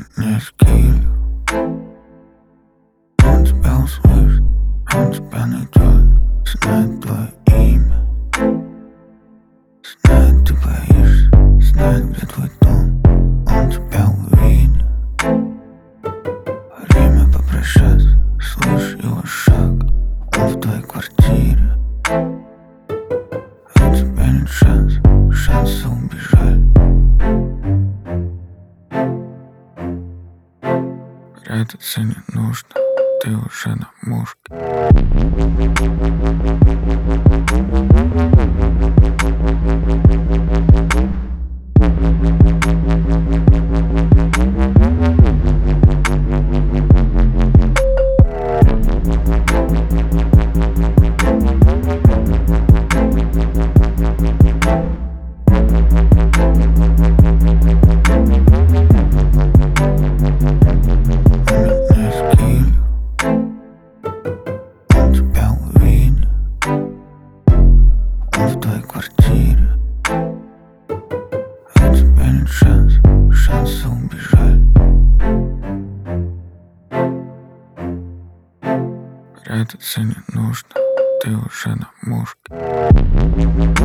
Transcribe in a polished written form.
не скиль. Он тебя услышит, он тебя найдет, знает твое имя, знает, ты боишься, знает, где твой дом. Он тебя увидит. Время попрощаться, слышь его шаг. Он в твоей квартире. У тебя нет шанса убежать. Прятаться не нужно, ты уже на мушке. В твоей квартире. У тебя нет шанса убежать. Прятаться не нужно, ты уже на мушке.